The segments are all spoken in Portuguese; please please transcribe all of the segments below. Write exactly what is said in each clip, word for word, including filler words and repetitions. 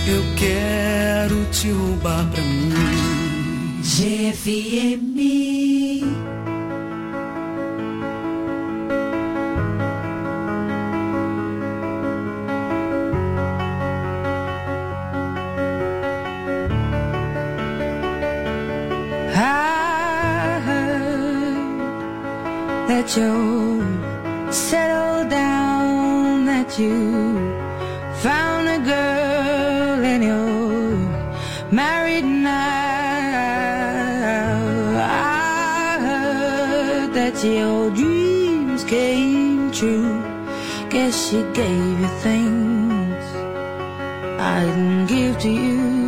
Eu quero te roubar pra mim. G F M. I heard that you settled down, that you found a girl and you're married now. I heard that your dreams came true. Guess she gave you things I didn't give to you.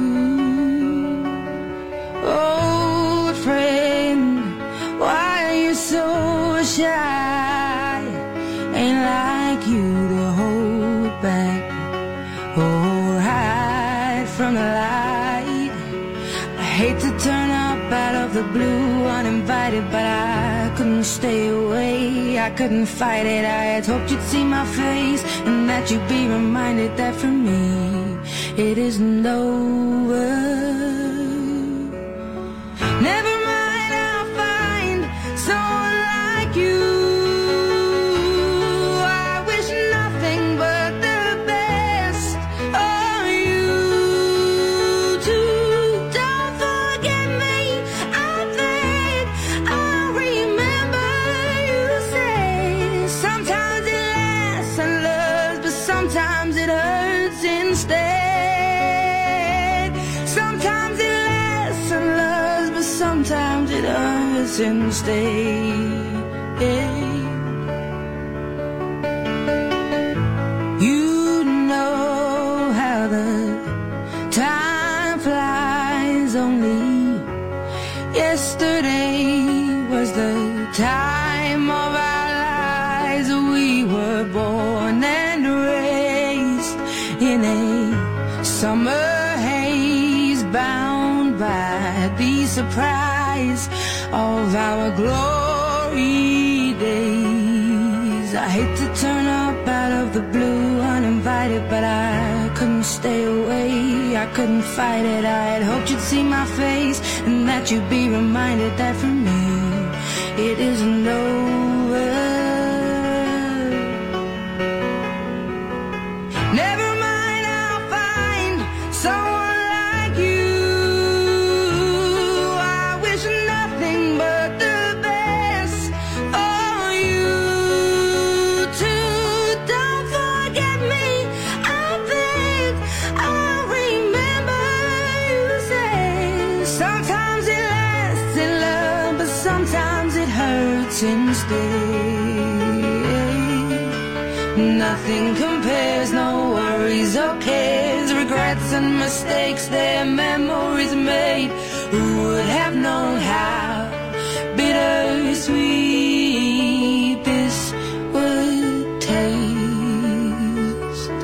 Old friend, why are you so shy? Ain't like you to hold back or hide from the light. I hate to turn up out of the blue uninvited, but I couldn't stay away, I couldn't fight it. I had hoped you'd see my face and that you'd be reminded that for me it isn't over. Never mind, I'll find someone like you. I wish nothing but the best for you too. Don't forget me, I think I'll remember you say sometimes it lasts and loves, but sometimes it hurts instead. Sometimes it lasts and loves, but sometimes it hurts instead. You know how the time flies. Only yesterday was the time of our lives. We were born and raised in a summer haze, bound by the surprise of our glory days. I hate to turn up out of the blue uninvited, but I couldn't stay away, I couldn't fight it. I had hoped you'd see my face and that you'd be reminded that for me it isn't over. Never mind, I'll find someone like you. I wish nothing but the best for you too. Don't forget me, I think I'll remember you say sometimes it lasts in love, but sometimes it hurts instead. Nothing compares, no worries or cares, regrets and mistakes, their memories made. Who would have known how bittersweet this would taste?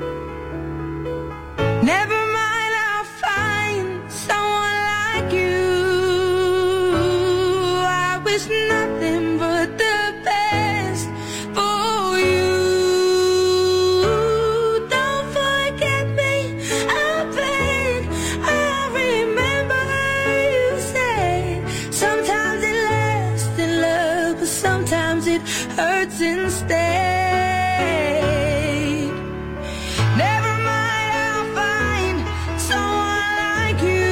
Never mind, I'll find someone like you. I wish nothing but the best for you. Don't forget me, I think I'll remember you say sometimes it lasts in love, but sometimes it hurts instead. Never mind, I'll find someone like you.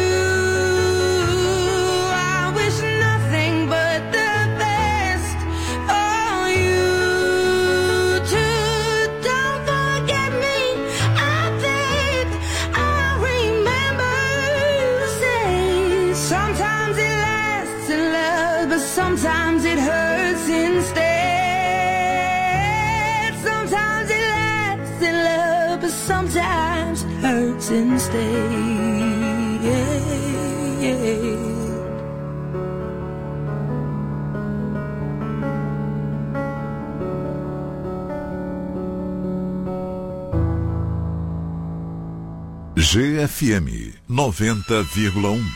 I wish nothing but the best for you too. Don't forget me, I think I'll remember you say sometimes it lasts in love, but sometimes it hurts instead. Sometimes it lasts in love, but sometimes it hurts instead. G F M noventa vírgula um.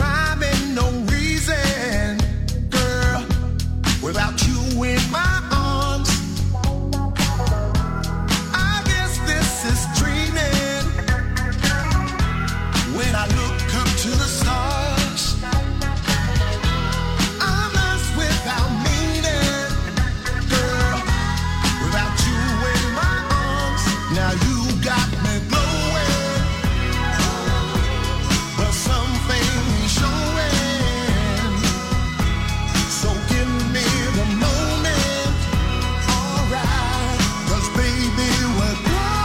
rhyme and no reason, girl, without you in my arms. I guess this is dreaming when I look up to the stars. I'm lost without meaning, girl, without you in my arms. Now you got me glowing, but something showing. So give me the moment, alright, 'cause baby we're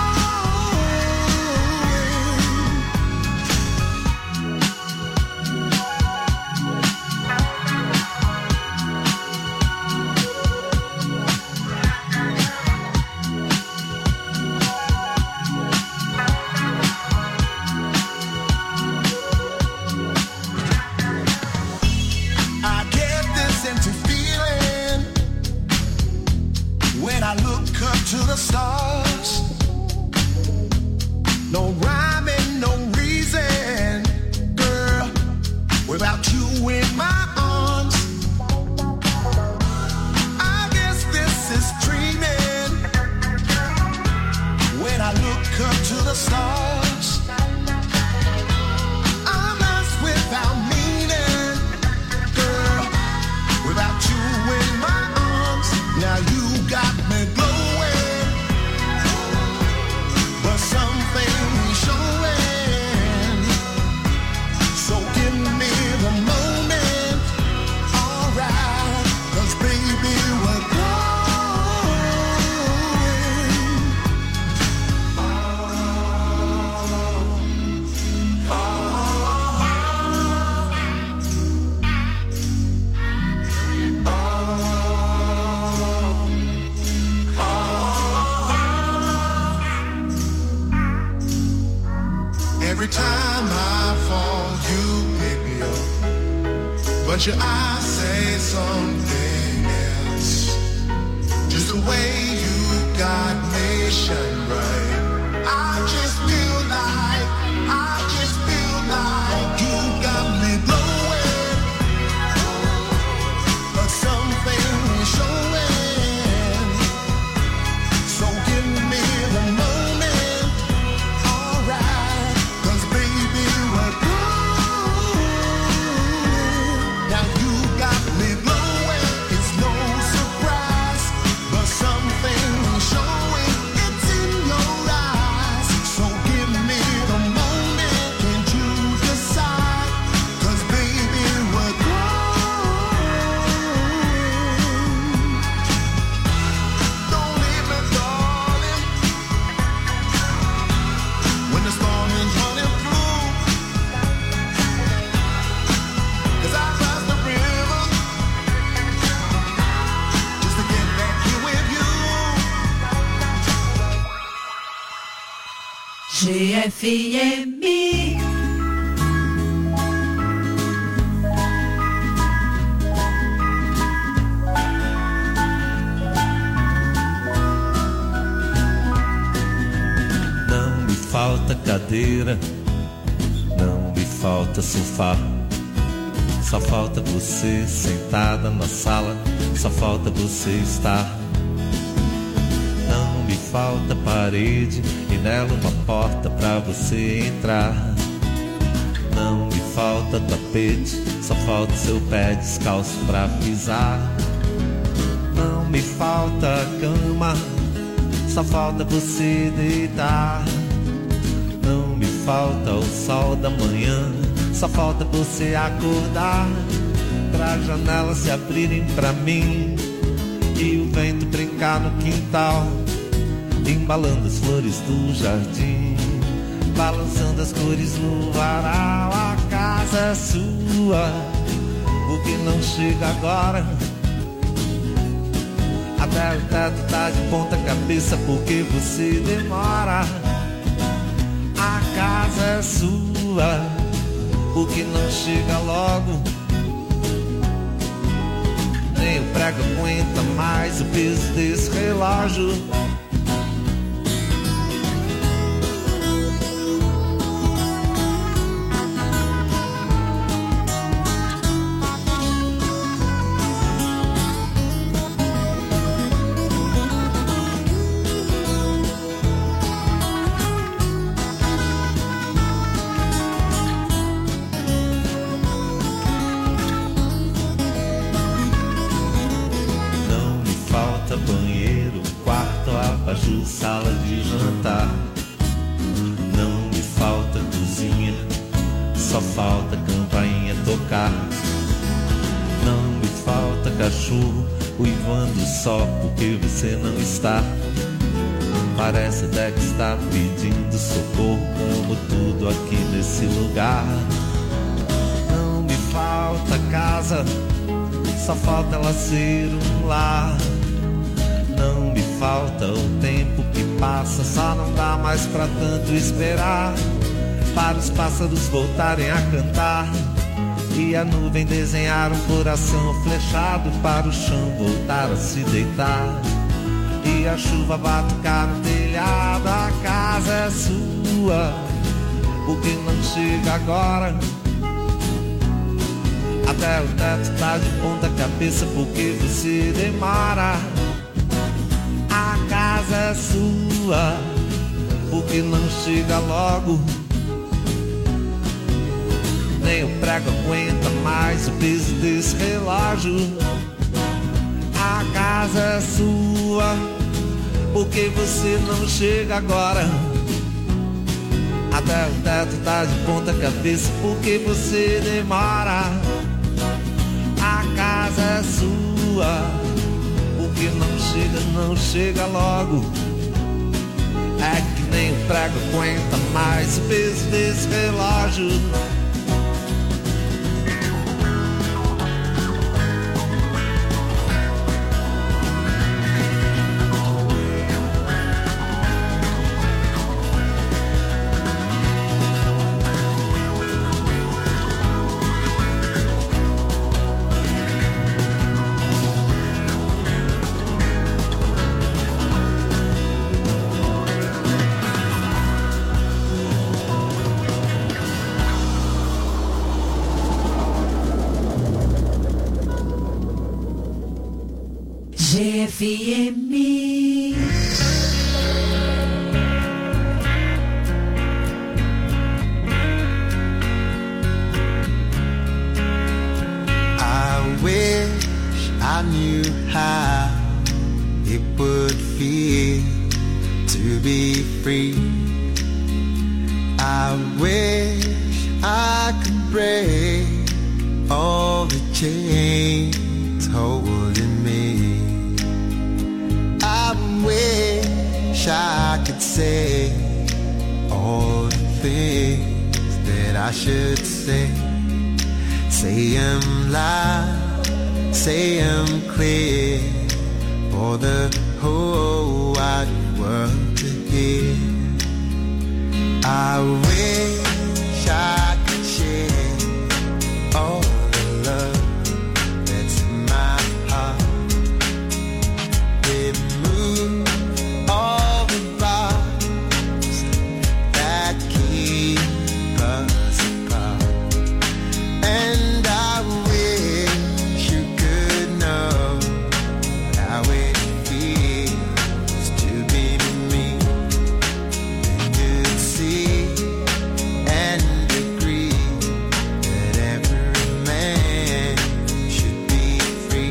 I get this empty feeling when I look up to the stars. No rhyme and no reason, girl, without you in my arms. I guess this is dreaming when I look up to the stars. I'm lost without meaning, girl, without you in my arms. Now you got me glowing, but something showing. So give me the moment, alright, 'cause baby we're every time I fall, you pick me up, but your eyes say something else. Just the way you got me shine bright. I just feel like, I just feel like you got me glowing, but something showing. So give me the moment, alright, 'cause baby we're growing. Now you got me glowing, it's no surprise, but something showing, it's in your eyes. So give me the moment, can't you decide, 'cause baby we're growing. Don't leave me, darling, when the storm is running through, 'cause I crossed the river just to get back here with you. G F M. Não me falta cadeira, não me falta sofá. Só falta você sentada na sala, só falta você estar. Não me falta parede e nela uma porta pra você entrar. Não me falta tapete, só falta seu pé descalço pra pisar. Não me falta cama, só falta você deitar. Não me falta o sol da manhã, só falta você acordar. Pra janelas se abrirem pra mim e o vento brincar no quintal, embalando as flores do jardim, balançando as cores no varal. A casa é sua, o que não chega agora, até o teto tá de ponta cabeça porque você demora. A casa é sua, o que não chega logo, nem o prego aguenta mais o peso desse relógio. relógio, sala de jantar. Não me falta cozinha, só falta campainha tocar. Não me falta cachorro uivando só porque você não está. Parece até que está pedindo socorro. Amo tudo aqui nesse lugar. Não me falta casa, só falta ela ser um lar. Não me falta o tempo que passa, só não dá mais pra tanto esperar. Para os pássaros voltarem a cantar e a nuvem desenhar um coração flechado, para o chão voltar a se deitar e a chuva batucar no telhado. A casa é sua, porque não chega agora. Até o teto tá de ponta cabeça porque você demora. A casa é sua, porque não chega logo. Nem o prego aguenta mais o peso desse relógio. A casa é sua, porque você não chega agora. Até o teto tá de ponta cabeça porque você demora. A casa é sua, porque não chega, não chega logo. É que nem o prego aguenta mais o peso desse relógio. G F M. I wish I knew how it would feel to be free. I wish I could break all the chains holding me. I wish I could say all the things that I should say. Say 'em loud, say 'em clear, for the whole wide world to hear. I wish I could share all the love that's in my heart. Remove all the bars that keep us apart. And I wish you could know how it feels to be me. And you'd see and agree that every man should be free.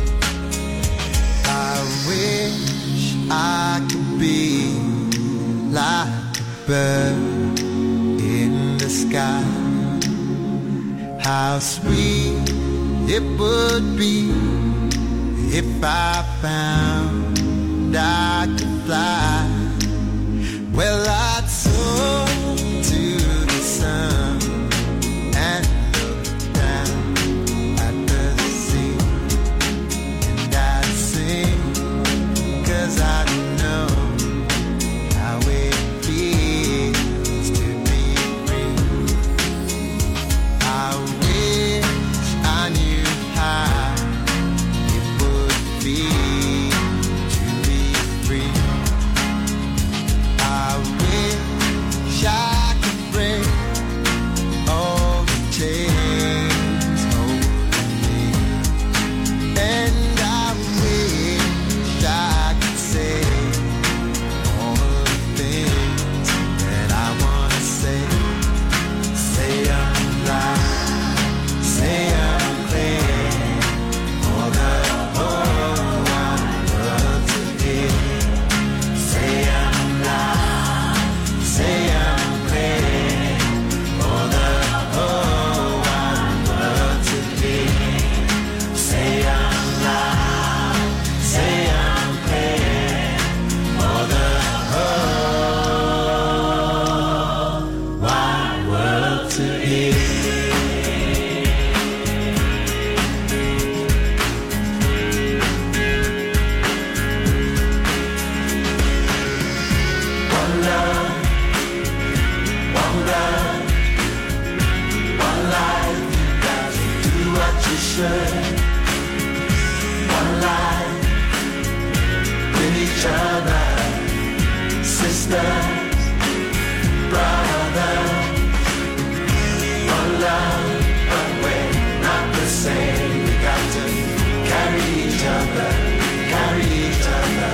I wish I could be like a bird in the sky. How sweet it would be if I found I could fly. Well, I'd soar to the sun and look down at the sea. And I'd sing, 'cause I know how it feels to be free. I wish I knew how it would feel to be free. I wish you should. One life with each other, sisters, brothers. One love, but we're not the same. We got to carry each other, carry each other.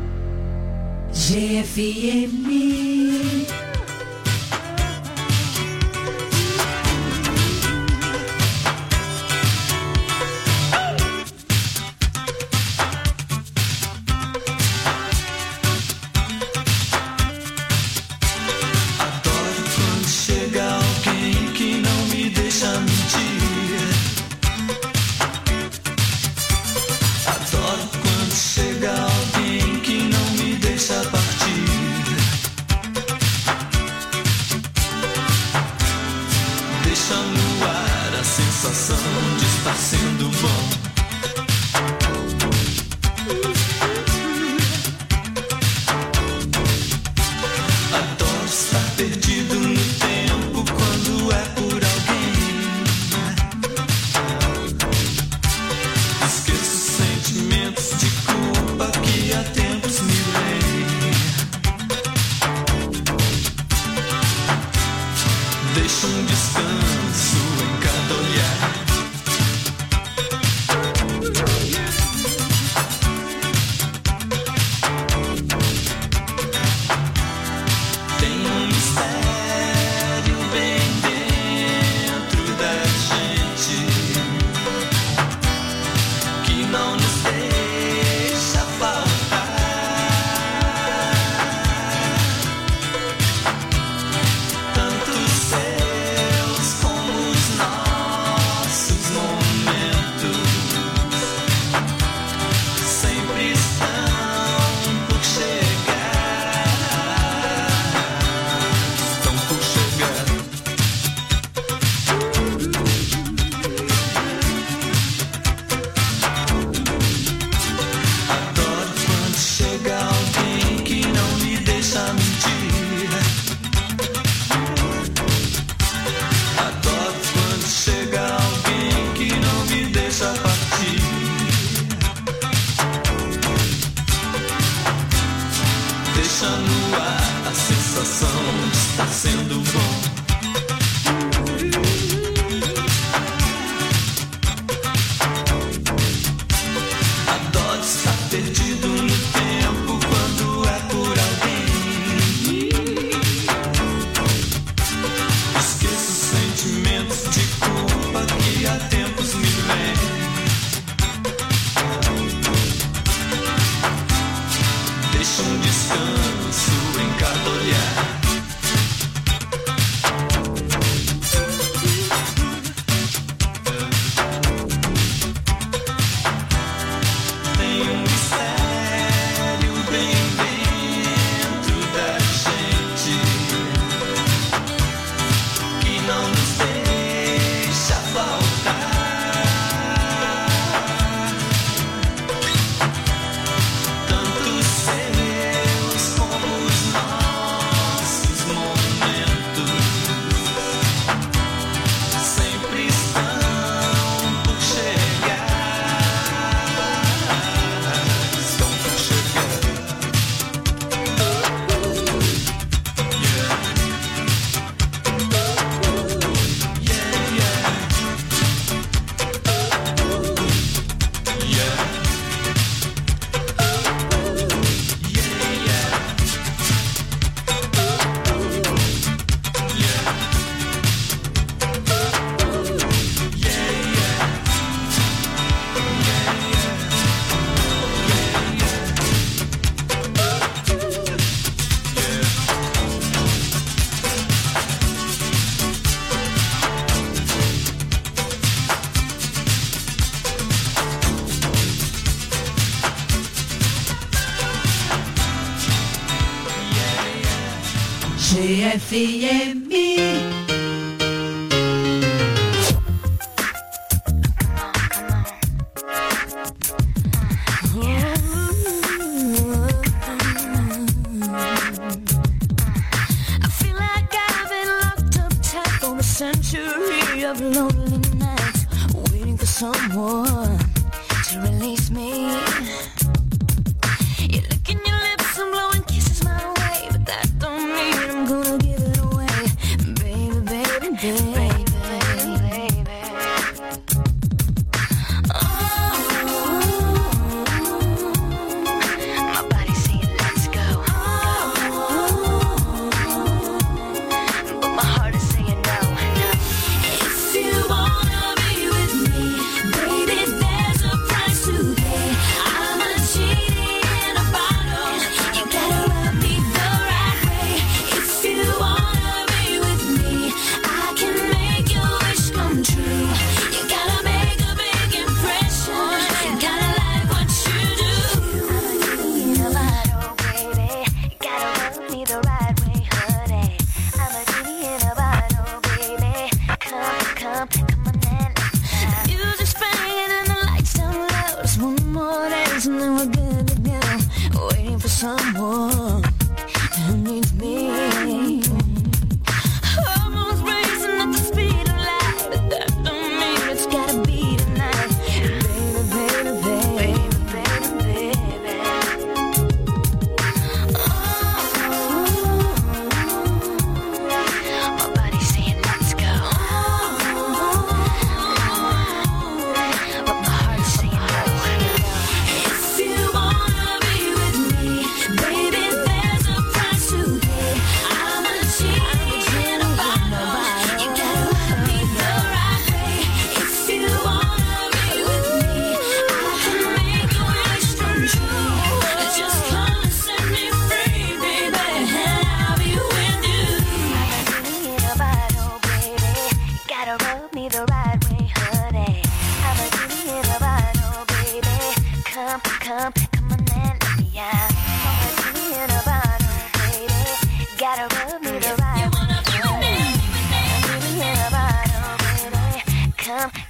G F M. sensação de estar sendo bom. Adoro estar perdido no tempo quando é por alguém. Esqueço sentimentos de culpa que há tempos me leem. Deixo um descanso em cada olhar. Tem um mistério bem dentro da gente que não nos deixa faltar. Tanto os seus como os nossos momentos sempre estão por chegar. Estão por chegar. Adoro quando chega alguém que não me deixa mentir. Adoro quando chega alguém que não me deixa partir. Deixa no ar a sensação de estar sendo bom. Adoro estar perdido no tempo quando é por alguém. Esqueço sentimentos de culpa que há tempos me vêm. Deixo um descanso em cada olhar. Tem um mistério bem dentro da gente que não nos deixa faltar. Tanto os seus como os nossos momentos sempre estão por chegar. Estão por chegar. Yeah, yeah. Yeah. Yeah, yeah. G F M. I feel like I've been locked up tight for a century of lonely nights, waiting for someone to release me. You're licking your lips and blowing kisses my way, but that don't mean I'm gonna give it away, baby, baby, baby. My body's saying let's go, but my heart is saying no, no. If you wanna be with me, baby, there's a price to pay. I'm a genie in a bottle, you gotta love me the right way. If you wanna be with me, I can make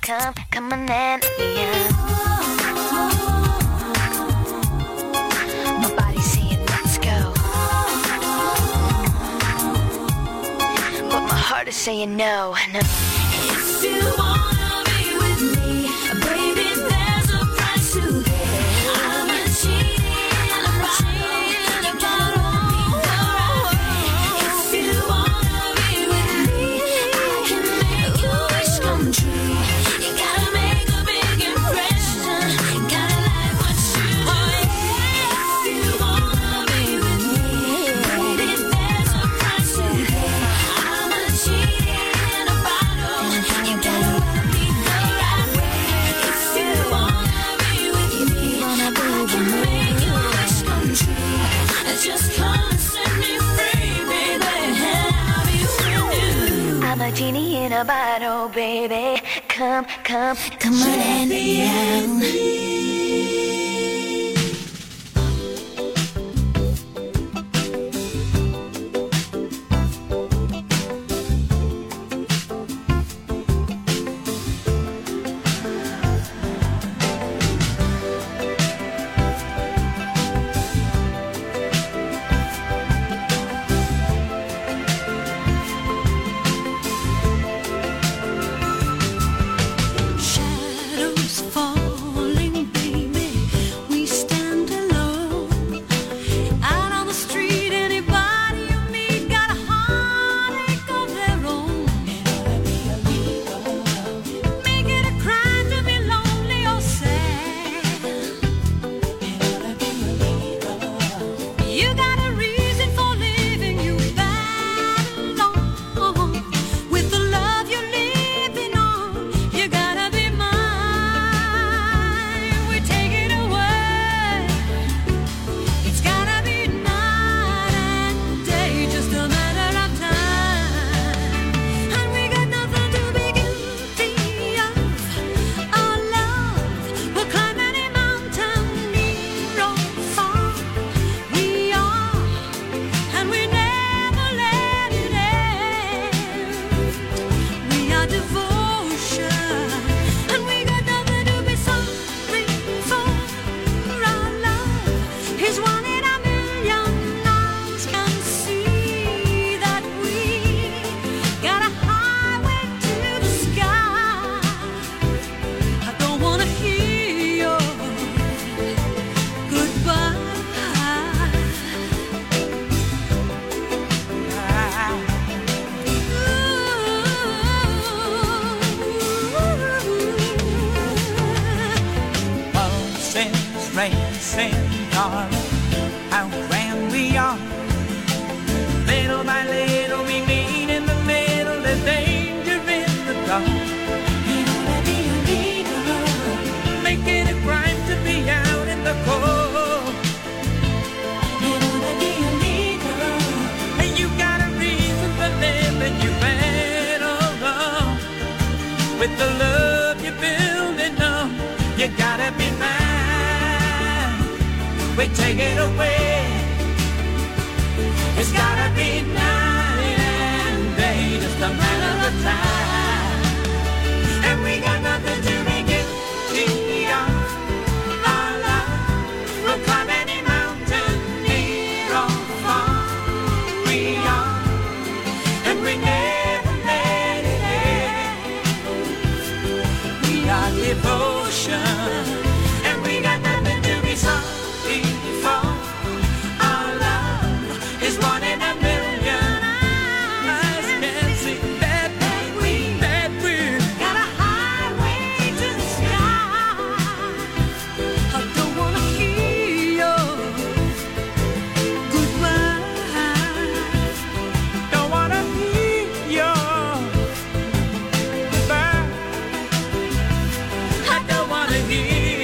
come, come on and yeah. My body's saying let's go, but my heart is saying no, no. If you wanna be with me, baby, there's a price to pay. I'm a cheating, I'm a cheating, you gotta be the right. If you wanna be with me, I can make your wish come true. You gotta make a big impression, you gotta like what you do. If you wanna be with me, baby, there's a price to pay. I'm a cheating in a bottle, you gotta love me the right way. If you wanna be with me, I can make your wish come true. Just come and set me free, baby. I'll be with you. I'm a genie in a bottle, baby. Come, come, come on and yeah. Shadows falling, baby, we stand alone. Out on the street, anybody you meet got a heartache of their own. Make it a crime to be lonely or sad. You got a reason for living, you battle on. With the love you're living on, you gotta be mine. We take it away. It's gotta be night and day, just a matter of time. And we got nothing to be guilty of. Our love will climb any mountain, near or far. We are, and we never let it end. We are devotion, and we got nothing to be sorry for. Our love is one in a million. Eyes can see that we got a highway to the sky. I don't wanna hear your goodbye. Pulses racing, darling, how grand we are. Little by little we meet in the middle, there's danger in the dark. You wanna be a leader, make it a crime to be out in the cold. You wanna be a leader, and you got a reason for living, you battle on. With the love you're building up, you gotta be mine. We take it away. It's gotta be night and day, just a matter of time. And we got nothing to be guilty of. Our love will climb any mountain, near or far. We are, and we never let it end. We are devotion, and we got nothing to be sorry for. Our love is one in a million. Eyes can see that we, that we got a highway to the sky. I don't wanna hear your goodbye. Don't wanna hear your goodbye. I don't wanna hear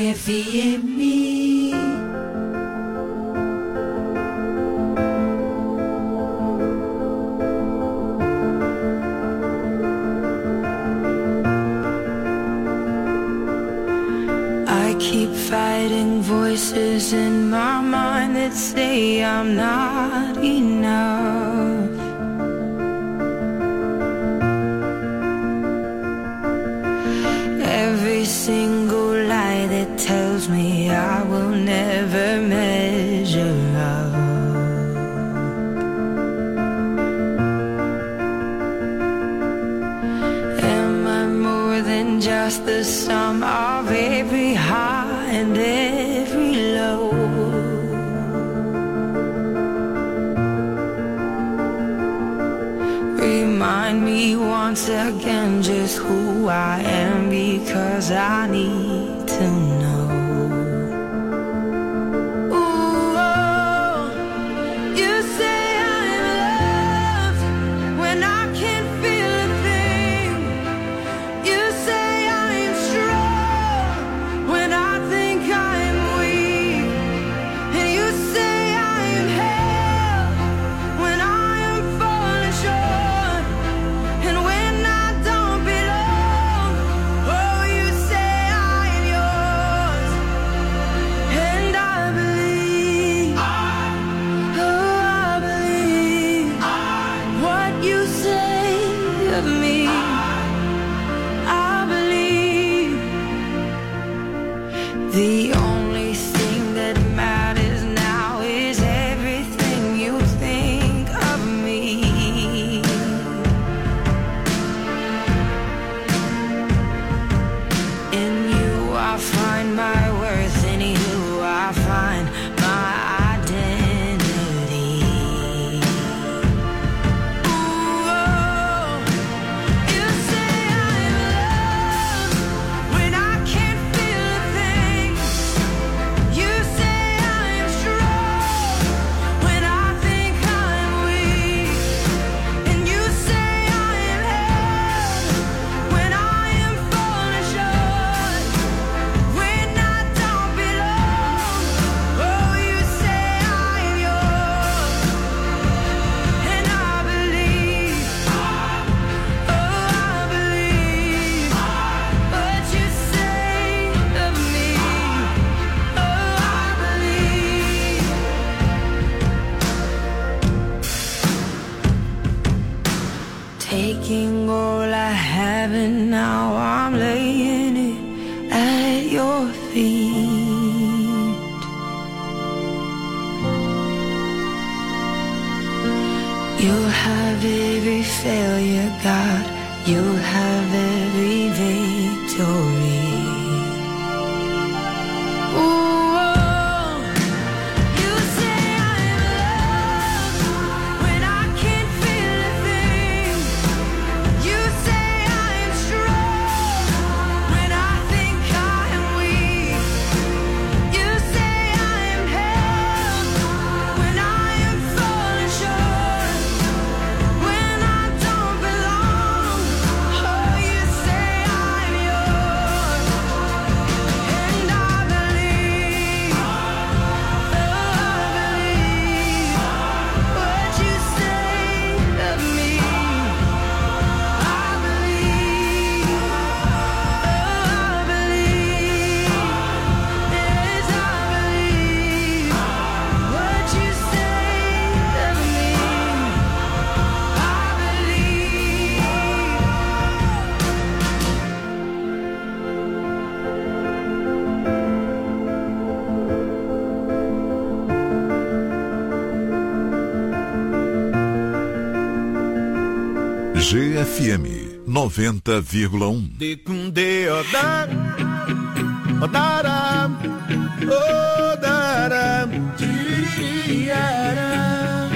F M. I keep fighting voices in my mind that say I'm not enough. Every single lie that tells me I will never measure up. Am I more than just the sum of every high and every low? Remind me once again just who I am, because I need to know. Ooh, oh, you say I'm loved when I can't feel a thing. You say I'm strong when I think I'm weak. And you say I'm held when I am falling short. And when I don't belong, oh, you say I'm yours. And I believe, oh, I believe what you say of me. I believe the only thing that matters now is everything you think of me. In you I find my worth, in you I find my identity. Ooh, oh, you say I'm loved when I can't feel a thing. You say I'm strong when I think I'm weak. And you say I'm held when I am falling short. When I don't belong, oh, you say I'm yours. And I believe, oh, I believe what you say of me. Oh, I believe. Taking all I have and now I'm laying it at your feet. You'll have every failure, God. You'll have every victory. Ooh, oh, you say I'm loved when I can't feel a thing. You say I'm strong when I think I'm weak. You say I'm held when I am falling short. When I don't belong, oh, you say I'm yours. And I believe, oh, I believe what you say of me. I believe, oh, I believe, yes, I believe what you say of me. I believe. G F M noventa vírgula um. Dekunde odar, odaram, odaram, tiriaram,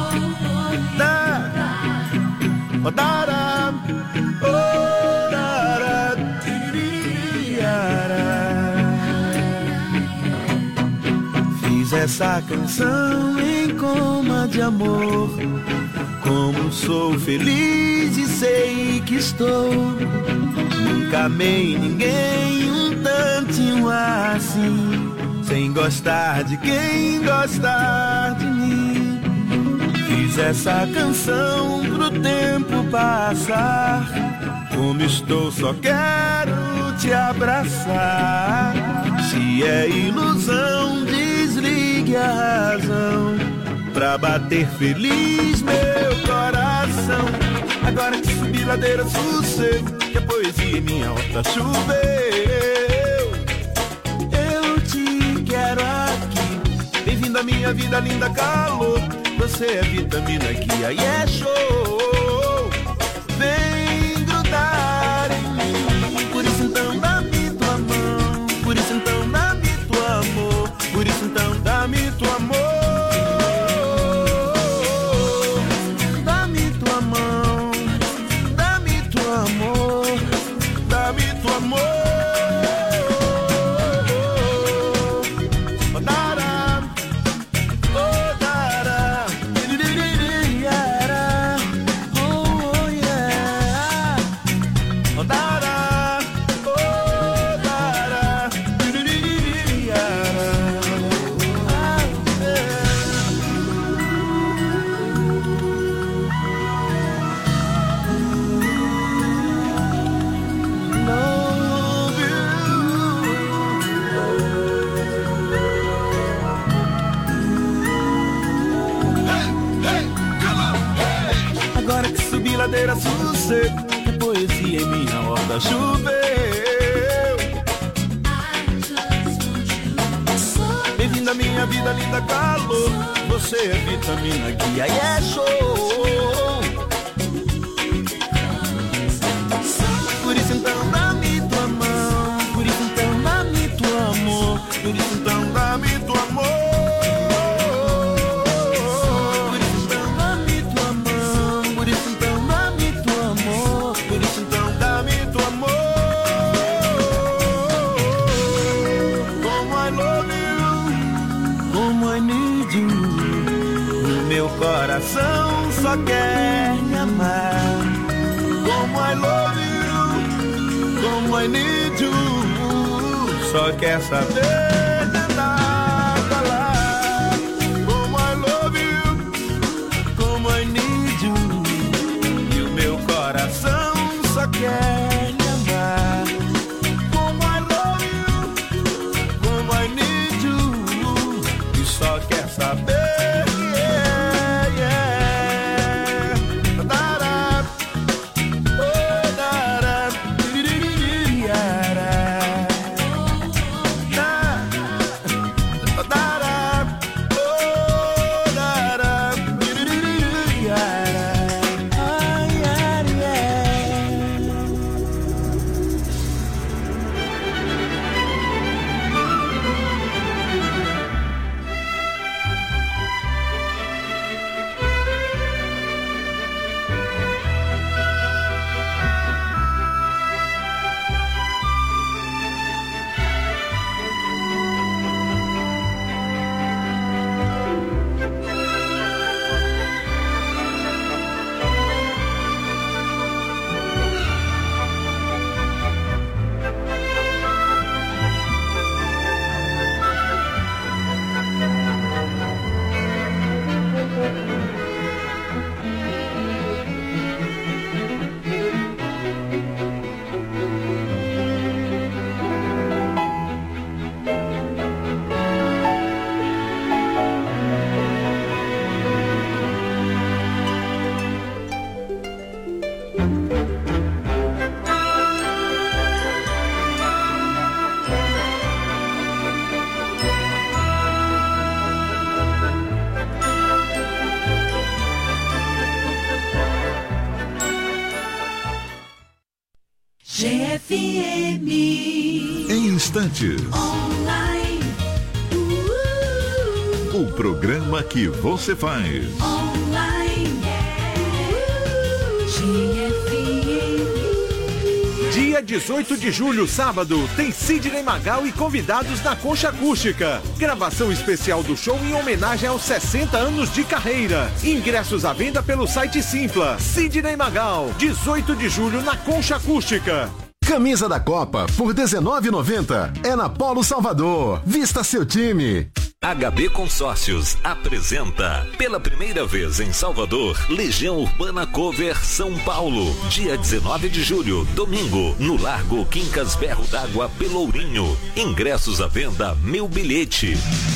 odaram, odaram, tiriaram. Fiz essa canção em coma de amor. Como sou feliz e sei que estou Nunca amei ninguém um tantinho assim, sem gostar de quem gostar de mim. Fiz essa canção pro tempo passar. Como estou, só quero te abraçar. Se é ilusão, desligue a razão pra bater feliz meu coração. Agora que subi ladeira, sossego, que a poesia em minha horta choveu. Eu te quero aqui, bem-vindo à minha vida, linda calor. Você é vitamina que aí é show. Vem grudar em mim, por isso então dá-me tua mão. Por isso então dá-me tua amor. Por isso então dá-me tua amor. Dá-me tua mão, dá-me tua amor, dá-me tua amor. Ladeira, sossego, que poesia em minha horta choveu. Bem-vinda à minha vida, linda calor. Você é vitamina que aí é show. Por isso então dá-me tua mão. Por isso então dá-me tua amor. Por isso então dá-me tua amor. Coração só quer me amar. Como I love you, como I need you. Só quer saber tentar falar. Como I love you, como I need you. E o meu coração só quer me amar. Como I love you, como I need you. E só quer saber. G F M. Em instantes. Online. Uh, O programa que você faz. online. Uh, G F M. Dia dezoito de julho, sábado, tem Sidney Magal e convidados na Concha Acústica. Gravação especial do show em homenagem aos sessenta anos de carreira. Ingressos à venda pelo site Simpla. Sidney Magal, dezoito de julho na Concha Acústica. Camisa da Copa por dezenove reais e noventa centavos. É na Polo Salvador. Vista seu time. H B Consórcios apresenta, pela primeira vez em Salvador, Legião Urbana Cover São Paulo. Dia dezenove de julho, domingo, no Largo Quincas Berro d'Água, Pelourinho. Ingressos à venda, Meu Bilhete.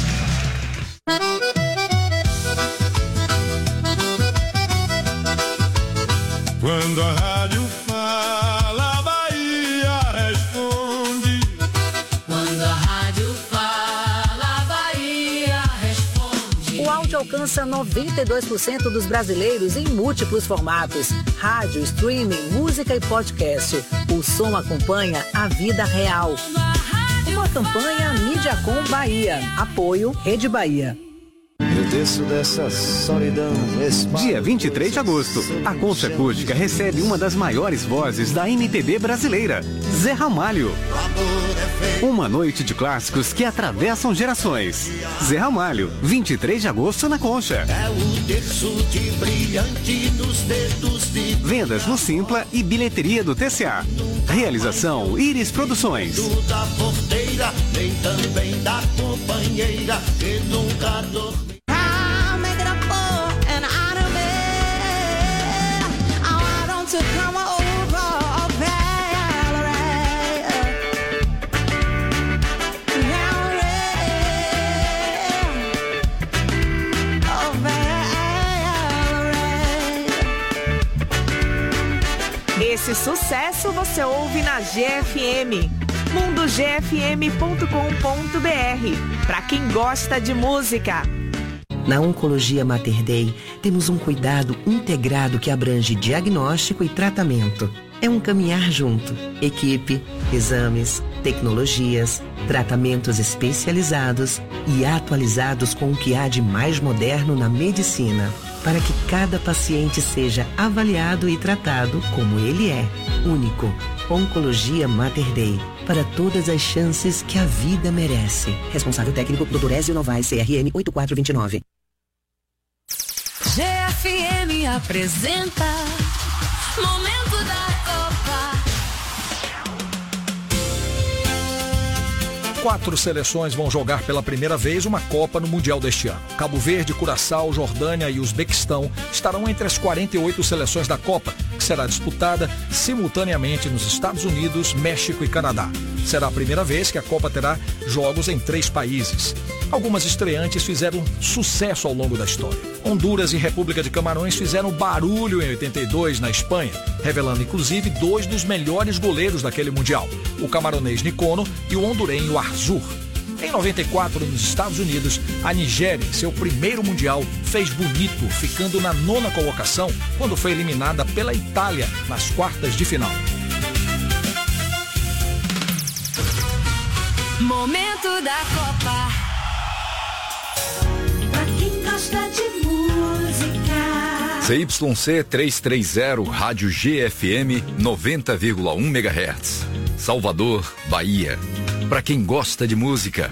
Quando a rádio fala, a Bahia responde. Quando a rádio fala, a Bahia responde. O áudio alcança noventa e dois por cento dos brasileiros em múltiplos formatos: rádio, streaming, música e podcast. O som acompanha a vida real. Uma campanha Mídiacom Bahia. Apoio Rede Bahia. Eu desço dessa solidão. Dia vinte e três de agosto, a Concha Acústica recebe uma das maiores vozes da M P B brasileira, Zé Ramalho. Uma noite de clássicos que atravessam gerações. Zé Ramalho, vinte e três de agosto na Concha. É o terço de brilhante nos dedos de... Vendas no Simpla e bilheteria do T C A. Realização Iris Produções. Da porteira, nem também da companheira que nunca dorme. To come over, oh Valerie, Valerie, oh Valerie. Esse sucesso você ouve na G F M, mundo g f m ponto com ponto b r, para quem gosta de música. Na Oncologia Mater Dei, temos um cuidado integrado que abrange diagnóstico e tratamento. É um caminhar junto. Equipe, exames, tecnologias, tratamentos especializados e atualizados com o que há de mais moderno na medicina, para que cada paciente seja avaliado e tratado como ele é, único. Oncologia Mater Dei, para todas as chances que a vida merece. Responsável técnico, doutor Ézio Novaes, C R M oito quatro dois nove. G F M apresenta Momento da Copa. Quatro seleções vão jogar pela primeira vez uma Copa no Mundial deste ano. Cabo Verde, Curaçao, Jordânia e Uzbequistão estarão entre as quarenta e oito seleções da Copa, que será disputada simultaneamente nos Estados Unidos, México e Canadá. Será a primeira vez que a Copa terá jogos em três países. Algumas estreantes fizeram sucesso ao longo da história. Honduras e República de Camarões fizeram barulho em oitenta e dois na Espanha, revelando inclusive dois dos melhores goleiros daquele Mundial, o camaronês Nicono e o hondurenho Arzur. Em noventa e quatro, nos Estados Unidos, a Nigéria, em seu primeiro Mundial, fez bonito, ficando na nona colocação quando foi eliminada pela Itália nas quartas de final. Momento da Copa. Pra quem gosta de música. C Y C trezentos e trinta, Rádio G F M noventa vírgula um megahertz. Salvador, Bahia. Pra quem gosta de música.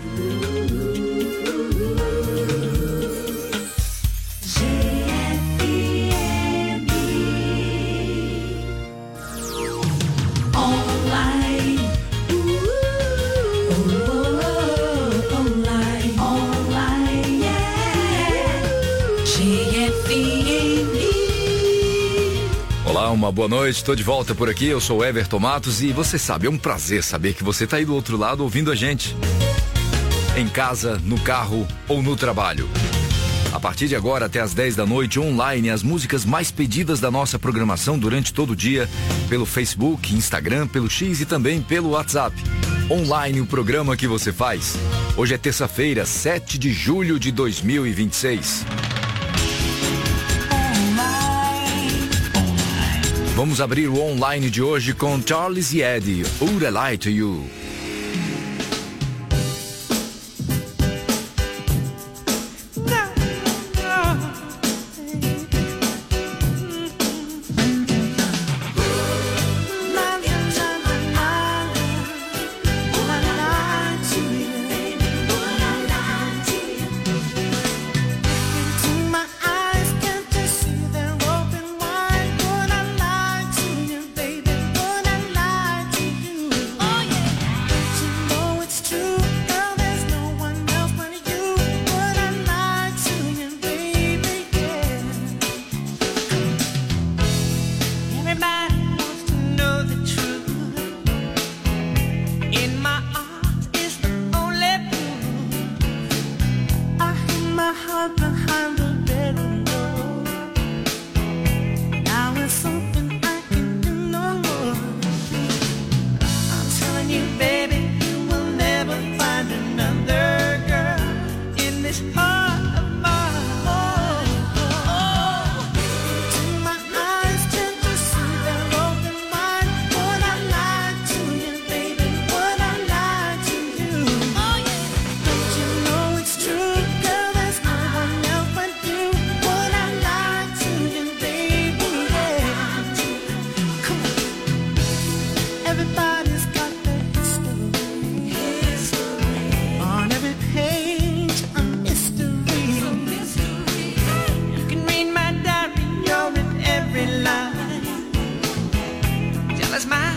Uma boa noite, estou de volta por aqui, eu sou o Everton Matos e você sabe, é um prazer saber que você está aí do outro lado ouvindo a gente. Em casa, no carro ou no trabalho. A partir de agora até às dez da noite, online, as músicas mais pedidas da nossa programação durante todo o dia, pelo Facebook, Instagram, pelo X e também pelo WhatsApp. Online, o programa que você faz. Hoje é terça-feira, sete de julho de dois mil e vinte e seis. Vamos abrir o online de hoje com Charles e Eddie, Would I Lie to You? To you, baby, would I lie to you?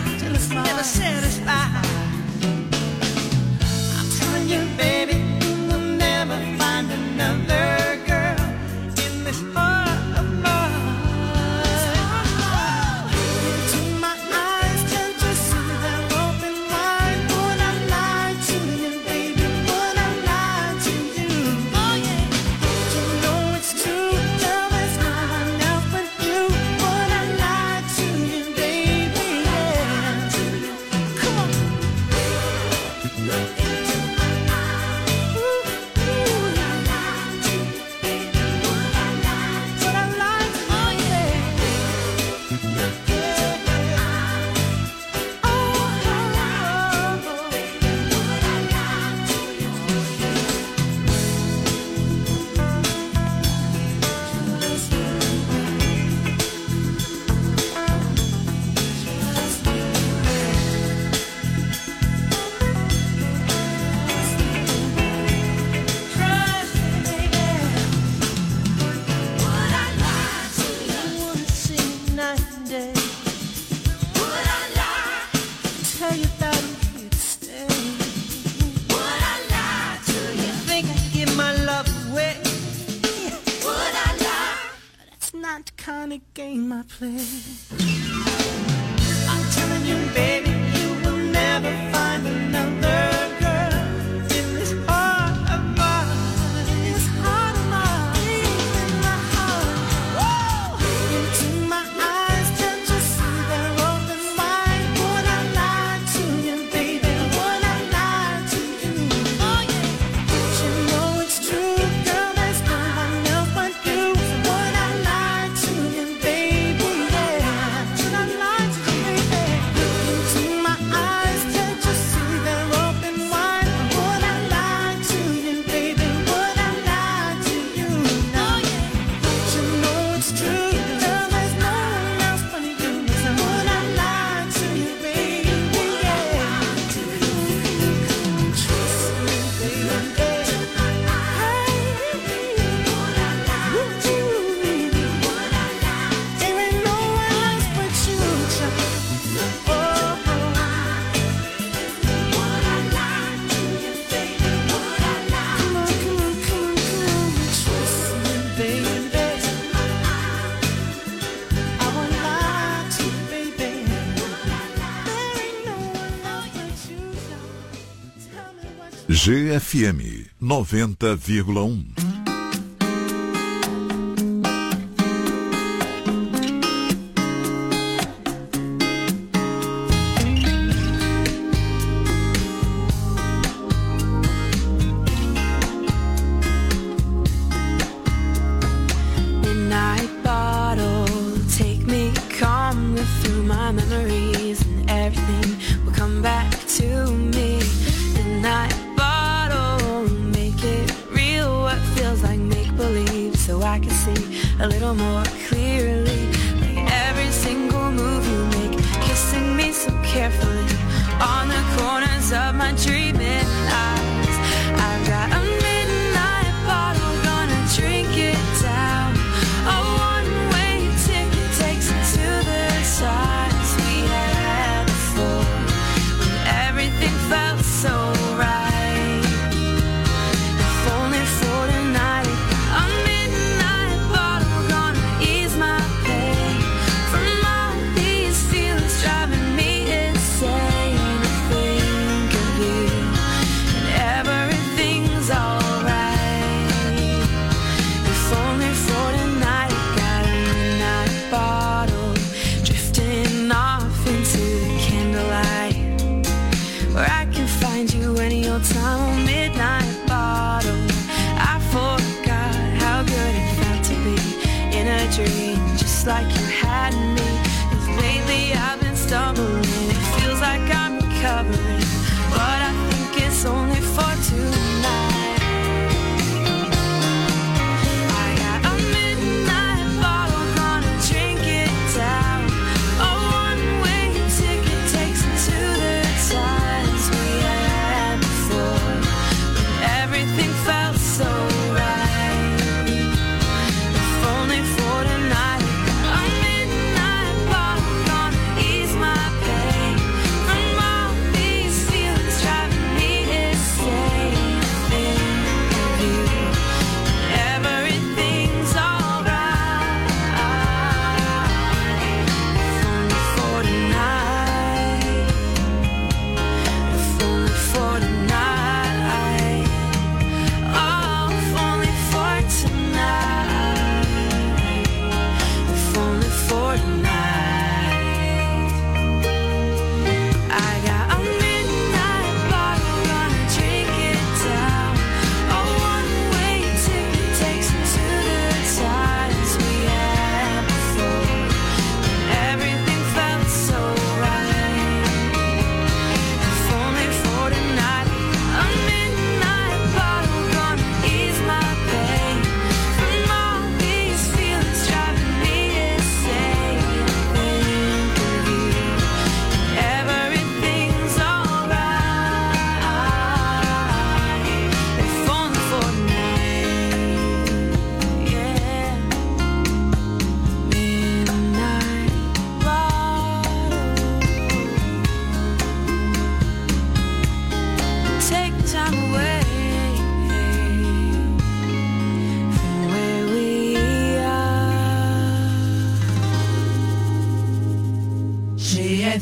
till it's never satisfied. I'm telling you, baby, you will never find another girl in this heart of mine. Into my eyes, can't you see they're open wide? Would I lie to you, baby? Would I lie to you? Oh yeah, you know it's true, girl. There's no one else but you. Would I lie to you, baby? Yeah. Come on. Look into my eyes. Ooh, ooh. Would I lie to you, baby? Would I lie to you? Would I lie to you? Oh yeah. Look into my eyes. Oh, oh, oh, baby. Would I lie to you? Kind of game I play. I'm telling you, baby, you will never find another girl in this heart of mine. This heart of mine, in my heart. Woo! Into my eyes, can't you see they're open wide? Would I lie to you, baby? Would I lie to you? Oh yeah, you know it's true, girl. There's no one else but you. Would I lie to you, baby? Yeah. Should I lie to you, baby? Into my eyes, can't you see they're open wide? Would I lie to you, baby? Would I lie to you? No, yeah. You know it's true, girl. There's no one else but you. So would I lie to you, baby? Yeah. Trust me, baby. Hey, would I lie to you, baby? Would I lie? There ain't no one else but you, child. Oh, oh. Would I lie to you, baby? Would I lie? Come on, come on, come on, come on. Trust me, baby. I won't lie to you, baby. There ain't no one else but you, child. Tell me what you G F M noventa vírgula um. Midnight bottle, take me calmly through my memories, and everything will come back to me. Midnight bottle, make it real, what feels like make believe, so I can see a little more clearly. Like every single move you make, kissing me so carefully on the corners of my dreaming eyes. I've got a midnight bottle, gonna drink it down. A one-way ticket takes me to the times we had before, when everything felt so right. If only for tonight, a midnight bottle, gonna ease my pain from all these feelings driving me insane. I think of you, and everything's alright. If only for tonight, got a midnight bottle, drifting off into the candlelight, where I can find you any old time. Oh, midnight bottle, I forgot how good it felt to be in a dream, just like you had me. 'Cause lately I've been stumbling, it feels like I'm recovering, but I think it's only for tonight. I got a midnight bottle, gonna drink it down. A one-way ticket takes me to the times we had before, when everything felt so right. If only for tonight, a midnight bottle, gonna ease my pain.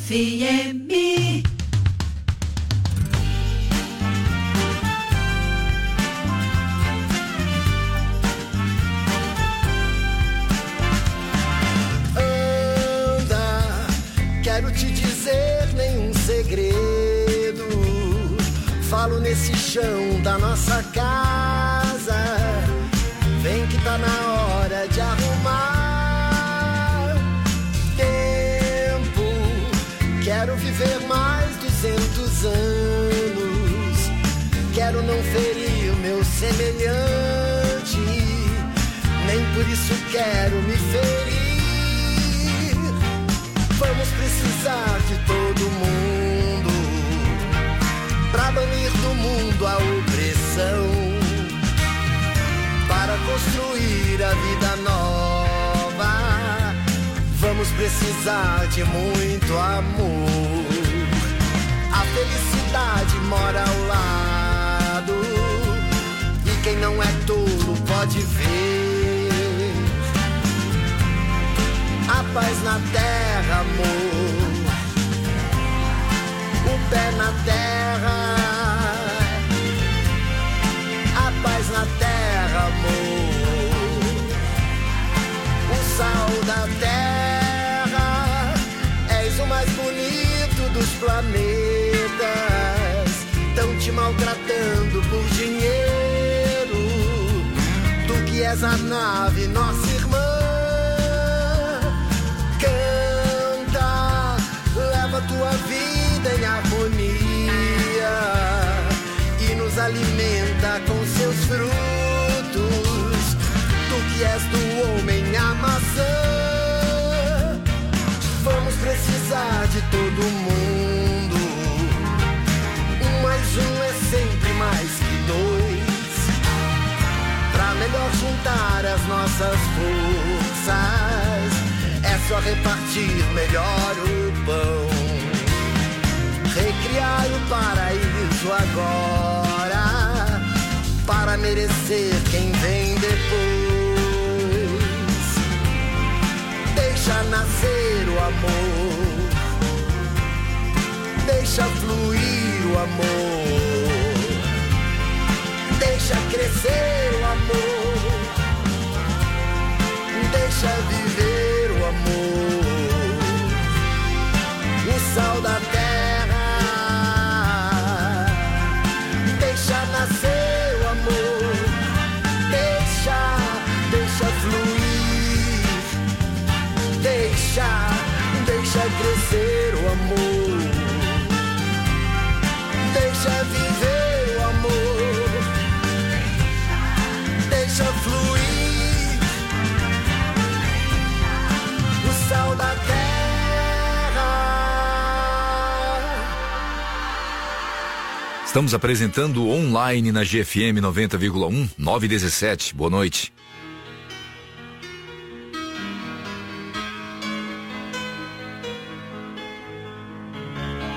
F M. Anda, quero te dizer nenhum segredo. Falo nesse chão da nossa casa. Vem que tá na hora de arrumar tempo. Quero viver mais duzentos anos. Quero não ferir o meu semelhante. Nem por isso quero me ferir. Vamos precisar de todo mundo pra banir do mundo a opressão. Para construir a vida nova, vamos precisar de muito amor. A felicidade mora ao lado, e quem não é tolo pode ver. A paz na terra, amor, o pé na terra. A paz na terra, amor, o sal da terra. És o mais bonito dos planetas. Tão te maltratando por dinheiro. Tu que és a nave, nossa irmã. Canta, leva tua vida em harmonia e nos alimenta com seus frutos. Tu que és do homem a maçã. Vamos precisar de todo mundo. Um mais um é sempre mais que dois. Pra melhor juntar as nossas forças, é só repartir melhor o pão. Recriar o paraíso agora, para merecer quem vem depois. Deixa nascer o amor, deixa fluir o amor, deixa crescer o amor, deixa viver o amor. O sal da terra, deixa nascer o amor, deixa, deixa fluir, deixa, deixa crescer o amor, deixa viver o amor, deixa fluir, o sal da terra. Estamos apresentando online na G F M noventa vírgula um, nove e dezessete. Boa noite.